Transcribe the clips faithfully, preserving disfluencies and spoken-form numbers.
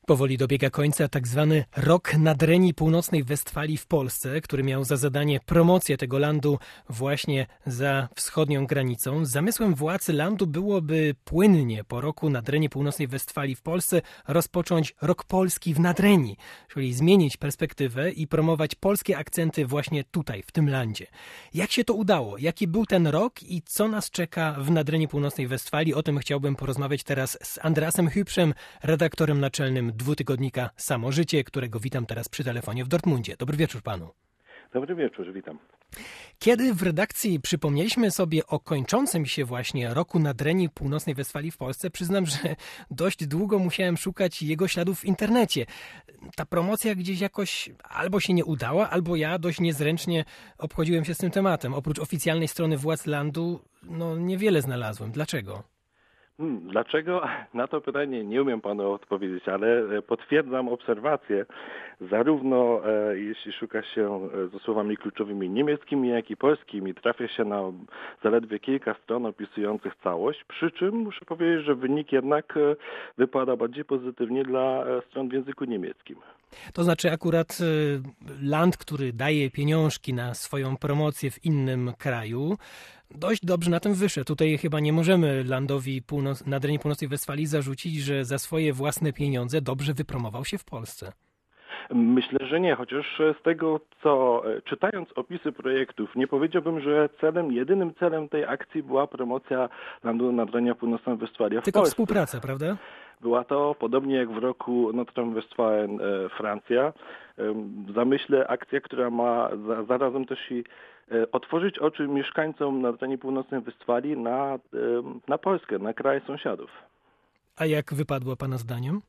Powoli dobiega końca tak zwany Rok Nadrenii Północnej Westfalii w Polsce, który miał za zadanie promocję tego landu właśnie za wschodnią granicą. Zamysłem władz landu byłoby płynnie po Roku Nadrenii Północnej Westfalii w Polsce rozpocząć Rok Polski w Nadrenii, czyli zmienić perspektywę i promować polskie akcenty właśnie tutaj, w tym landzie. Jak się to udało? Jaki był ten rok i co nas czeka w Nadrenii Północnej Westfalii? O tym chciałbym porozmawiać teraz z Andreasem Hübschem, redaktorem naczelnym dwutygodnika Samo Życie, którego witam teraz przy telefonie w Dortmundzie. Dobry wieczór panu. Dobry wieczór, witam. Kiedy w redakcji przypomnieliśmy sobie o kończącym się właśnie Roku Nadrenii Północnej Westfalii w Polsce, przyznam, że dość długo musiałem szukać jego śladów w internecie. Ta promocja gdzieś jakoś albo się nie udała, albo ja dość niezręcznie obchodziłem się z tym tematem. Oprócz oficjalnej strony władz landu, no niewiele znalazłem. Dlaczego? Hmm, dlaczego? Na to pytanie nie umiem panu odpowiedzieć, ale potwierdzam obserwację. Zarówno e, jeśli szuka się ze słowami kluczowymi niemieckimi, jak i polskimi, trafia się na zaledwie kilka stron opisujących całość, przy czym muszę powiedzieć, że wynik jednak wypada bardziej pozytywnie dla stron w języku niemieckim. To znaczy akurat land, który daje pieniążki na swoją promocję w innym kraju, dość dobrze na tym wyszedł. Tutaj chyba nie możemy landowi północ, Nadrenii Północnej Westfalii zarzucić, że za swoje własne pieniądze dobrze wypromował się w Polsce. Myślę, że nie, chociaż z tego, co czytając opisy projektów, nie powiedziałbym, że celem, jedynym celem tej akcji była promocja landu Nadrenia Północnej Westfalii w Tylko Polsce. Współpraca, prawda? Była to, podobnie jak w roku Nordrhein-Westfalen Francja, w zamyśle akcja, która ma za, zarazem też i otworzyć oczy mieszkańcom Nadrenii Północnej Westfalii na, na Polskę, na kraje sąsiadów. A jak wypadło pana zdaniem?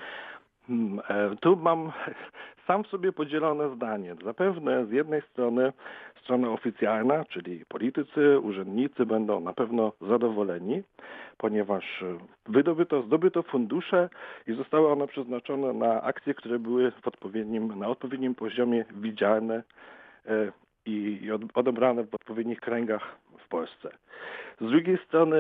Hmm, tu mam sam w sobie podzielone zdanie. Zapewne z jednej strony strona oficjalna, czyli politycy, urzędnicy będą na pewno zadowoleni, ponieważ wydobyto, zdobyto fundusze i zostały one przeznaczone na akcje, które były w odpowiednim, na odpowiednim poziomie widzialne i odebrane w odpowiednich kręgach w Polsce. Z drugiej strony,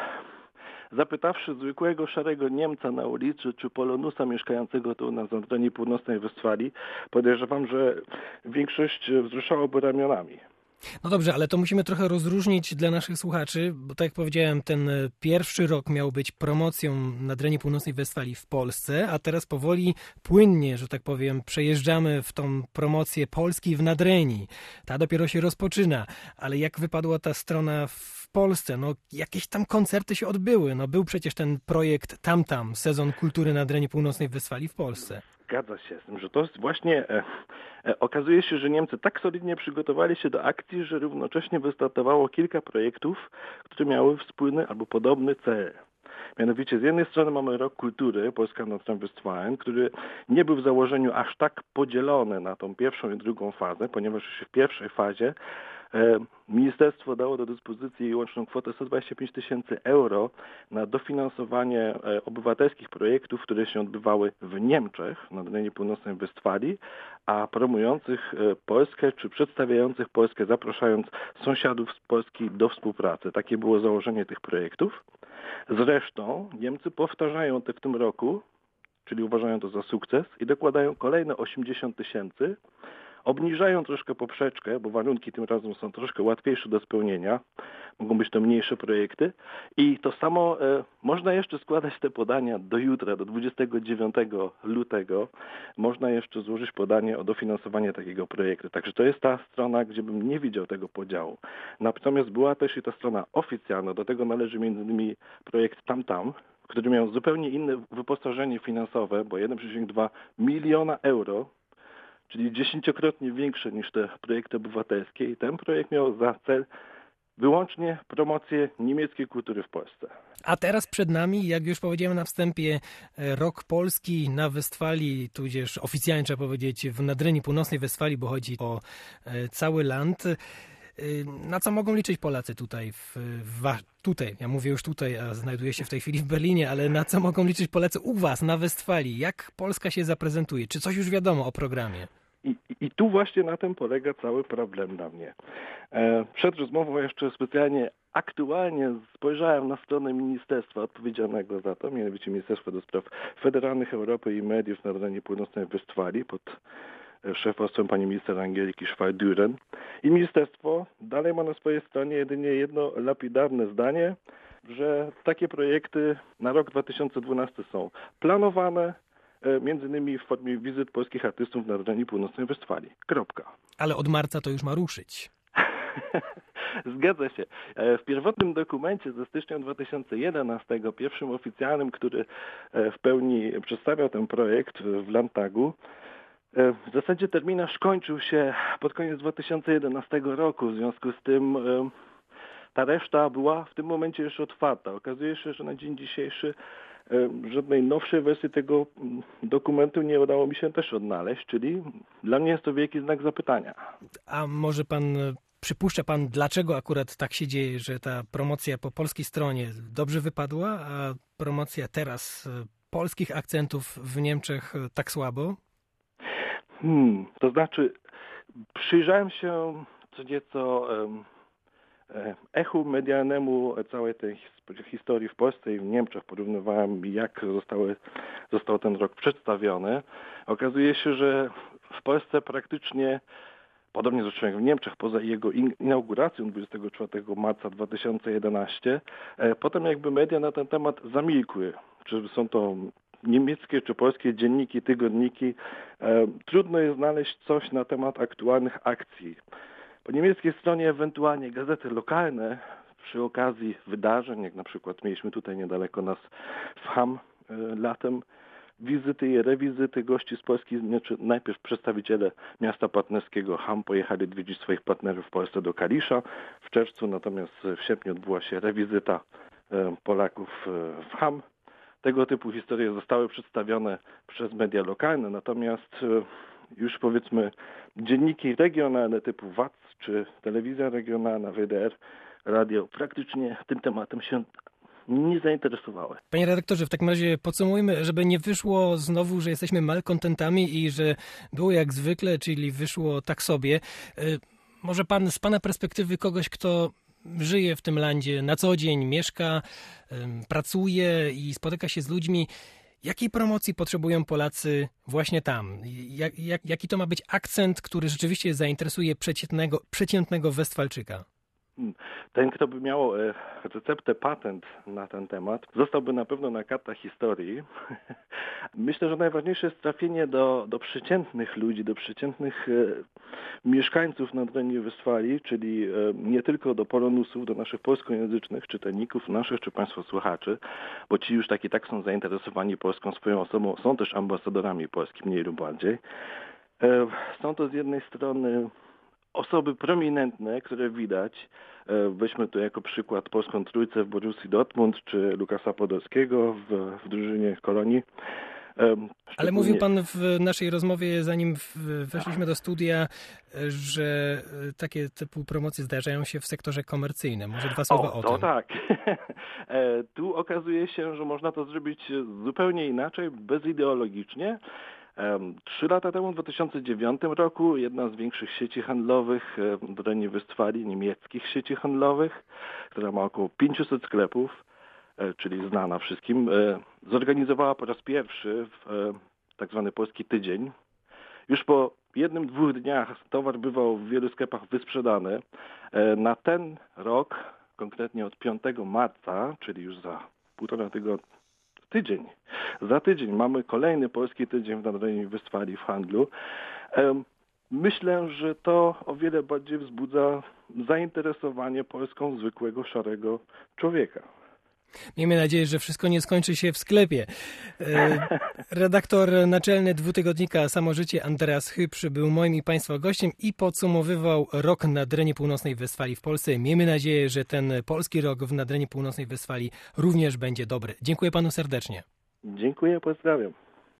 zapytawszy zwykłego szarego Niemca na ulicy czy Polonusa mieszkającego tu na Nadrenii Północnej Westfalii, podejrzewam, że większość wzruszałoby ramionami. No dobrze, ale to musimy trochę rozróżnić dla naszych słuchaczy, bo tak jak powiedziałem, ten pierwszy rok miał być promocją Nadrenii Północnej Westfalii w Polsce, a teraz powoli płynnie, że tak powiem, przejeżdżamy w tą promocję Polski w Nadrenii. Ta dopiero się rozpoczyna, ale jak wypadła ta strona w Polsce? No jakieś tam koncerty się odbyły, no był przecież ten projekt Tam Tam, Sezon Kultury Nadrenii Północnej Westfalii w Polsce. Zgadza się z tym, że to jest właśnie, e, e, okazuje się, że Niemcy tak solidnie przygotowali się do akcji, że równocześnie wystartowało kilka projektów, które miały wspólny albo podobny cel. Mianowicie z jednej strony mamy Rok Kultury, Polska Nordrhein-Westfalen, który nie był w założeniu aż tak podzielony na tą pierwszą i drugą fazę, ponieważ już w pierwszej fazie ministerstwo dało do dyspozycji łączną kwotę sto dwadzieścia pięć tysięcy euro na dofinansowanie obywatelskich projektów, które się odbywały w Niemczech, na Nadrenii Północnej Westfalii, a promujących Polskę czy przedstawiających Polskę, zapraszając sąsiadów z Polski do współpracy. Takie było założenie tych projektów. Zresztą Niemcy powtarzają to w tym roku, czyli uważają to za sukces i dokładają kolejne osiemdziesiąt tysięcy. Obniżają troszkę poprzeczkę, bo warunki tym razem są troszkę łatwiejsze do spełnienia. Mogą być to mniejsze projekty. I to samo e, można jeszcze składać te podania do jutra, do dwudziestego dziewiątego lutego. Można jeszcze złożyć podanie o dofinansowanie takiego projektu. Także to jest ta strona, gdzie bym nie widział tego podziału. Natomiast była też i ta strona oficjalna. Do tego należy między innymi projekt Tam Tam, który miał zupełnie inne wyposażenie finansowe, bo jeden przecinek dwa miliona euro, czyli dziesięciokrotnie większe niż te projekty obywatelskie i ten projekt miał za cel wyłącznie promocję niemieckiej kultury w Polsce. A teraz przed nami, jak już powiedziałem na wstępie, Rok Polski na Westfalii, tudzież oficjalnie trzeba powiedzieć w Nadrenii Północnej Westfalii, bo chodzi o cały land. Na co mogą liczyć Polacy tutaj, w, w, tutaj, ja mówię już tutaj, a znajduję się w tej chwili w Berlinie, ale na co mogą liczyć Polacy u was, na Westfalii? Jak Polska się zaprezentuje? Czy coś już wiadomo o programie? I, I tu właśnie na tym polega cały problem dla mnie. Przed rozmową jeszcze specjalnie aktualnie spojrzałem na stronę ministerstwa odpowiedzialnego za to, mianowicie Ministerstwa do Spraw Federalnych Europy i Mediów na terenie północnej Westfalii pod szefostwem pani minister Angeliki Schwal-Düren. I ministerstwo dalej ma na swojej stronie jedynie jedno lapidarne zdanie, że takie projekty na rok dwa tysiące dwunasty są planowane, między innymi w formie wizyt polskich artystów na terenie północnej Westfalii. Kropka. Ale od marca to już ma ruszyć. Zgadza się. W pierwotnym dokumencie ze stycznia dwa tysiące jedenastego, pierwszym oficjalnym, który w pełni przedstawiał ten projekt w Landtagu, w zasadzie terminarz kończył się pod koniec dwa tysiące jedenastego roku. W związku z tym ta reszta była w tym momencie już otwarta. Okazuje się, że na dzień dzisiejszy żadnej nowszej wersji tego dokumentu nie udało mi się też odnaleźć, czyli dla mnie jest to wielki znak zapytania. A może pan, przypuszcza pan, dlaczego akurat tak się dzieje, że ta promocja po polskiej stronie dobrze wypadła, a promocja teraz polskich akcentów w Niemczech tak słabo? Hmm, to znaczy przyjrzałem się co nieco um, echu medialnemu całej tej historii w Polsce i w Niemczech. Porównywałem, jak zostały, został ten rok przedstawiony. Okazuje się, że w Polsce praktycznie, podobnie zresztą jak w Niemczech, poza jego inauguracją dwudziestego czwartego marca dwa tysiące jedenastego, potem jakby media na ten temat zamilkły. Czy są to niemieckie czy polskie dzienniki, tygodniki. Trudno jest znaleźć coś na temat aktualnych akcji. Po niemieckiej stronie ewentualnie gazety lokalne przy okazji wydarzeń, jak na przykład mieliśmy tutaj niedaleko nas w Hamm latem, wizyty i rewizyty gości z Polski. Znaczy najpierw przedstawiciele miasta partnerskiego Hamm pojechali odwiedzić swoich partnerów w Polsce do Kalisza w czerwcu, natomiast w sierpniu odbyła się rewizyta Polaków w Hamm. Tego typu historie zostały przedstawione przez media lokalne, natomiast już powiedzmy dzienniki regionalne typu W A C czy telewizja regionalna, W D R, radio praktycznie tym tematem się nie zainteresowały. Panie redaktorze, w takim razie podsumujmy, żeby nie wyszło znowu, że jesteśmy malkontentami i że było jak zwykle, czyli wyszło tak sobie. Może pan z pana perspektywy kogoś, kto żyje w tym landzie na co dzień, mieszka, pracuje i spotyka się z ludźmi, jakiej promocji potrzebują Polacy właśnie tam? Jak, jak, jaki to ma być akcent, który rzeczywiście zainteresuje przeciętnego, przeciętnego Westfalczyka? Ten, kto by miał receptę, patent na ten temat, zostałby na pewno na kartach historii. Myślę, że najważniejsze jest trafienie do, do przeciętnych ludzi, do przeciętnych e, mieszkańców na terenie Westfalii, czyli e, nie tylko do polonusów, do naszych polskojęzycznych czytelników, naszych czy państwa słuchaczy, bo ci już tak i tak są zainteresowani Polską swoją osobą, są też ambasadorami Polski, mniej lub bardziej. E, są to z jednej strony osoby prominentne, które widać. Weźmy tu jako przykład polską trójcę w Borussii Dortmund, czy Lukasa Podolskiego w, w drużynie Kolonii. Szczególnie... Ale mówił pan w naszej rozmowie, zanim weszliśmy do studia, że takie typu promocje zdarzają się w sektorze komercyjnym. Może dwa słowa o, o to tym. tak. Tu okazuje się, że można to zrobić zupełnie inaczej, bezideologicznie. Trzy lata temu, w dwa tysiące dziewiątym roku, jedna z większych sieci handlowych w terenie Westfalii, niemieckich sieci handlowych, która ma około pięćset sklepów, czyli znana wszystkim, zorganizowała po raz pierwszy tak zwany Polski Tydzień. Już po jednym, dwóch dniach towar bywał w wielu sklepach wysprzedany. Na ten rok, konkretnie od piątego marca, czyli już za półtora tygodnia, tydzień. Za tydzień mamy kolejny Polski Tydzień w terenie Westfalii w handlu. Myślę, że to o wiele bardziej wzbudza zainteresowanie Polską zwykłego, szarego człowieka. Miejmy nadzieję, że wszystko nie skończy się w sklepie. Redaktor naczelny dwutygodnika Samo Życie Andreas Hübsch był moim i Państwa gościem i podsumowywał rok na terenie północnej Westfalii w Polsce. Miejmy nadzieję, że ten polski rok w Nadrenii Północnej Westfalii również będzie dobry. Dziękuję Panu serdecznie. Dziękuję, pozdrawiam.